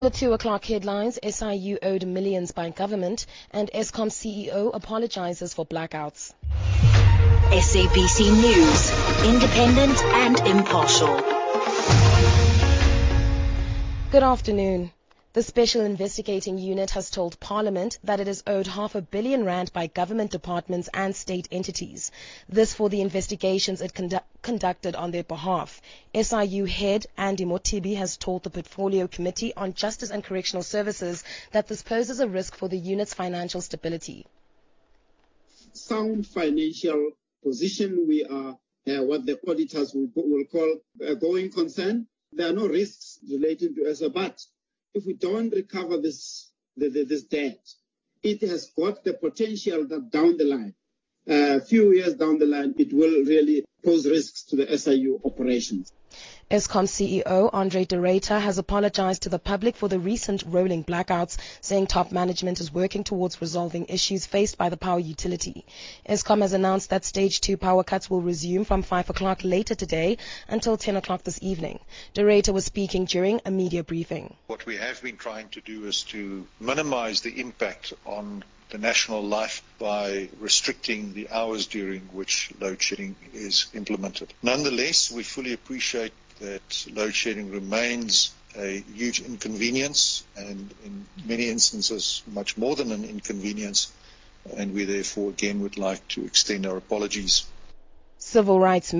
The 2 o'clock headlines: SIU owed millions by government, and Eskom CEO apologizes for blackouts. SABC News, independent and impartial. Good afternoon. The Special Investigating Unit has told Parliament that it is owed R500 million by government departments and state entities. This for the investigations it conducted on their behalf. SIU head Andy Motibi has told the Portfolio Committee on Justice and Correctional Services that this poses a risk for the unit's financial stability. Sound financial position, we are what the auditors will call a going concern. There are no risks relating to us, but if we don't recover this debt, it has got the potential that down the line, a few years down the line, it will really pose risks to the SIU operations. Eskom CEO Andre de Ruyter has apologized to the public for the recent rolling blackouts, saying top management is working towards resolving issues faced by the power utility. Eskom has announced that Stage 2 power cuts will resume from 5 o'clock later today until 10 o'clock this evening. De Ruyter was speaking during a media briefing. What we have been trying to do is to minimize the impact on the national life by restricting the hours during which load shedding is implemented. Nonetheless, we fully appreciate that load shedding remains a huge inconvenience, and in many instances much more than an inconvenience, and we therefore again would like to extend our apologies. Civil rights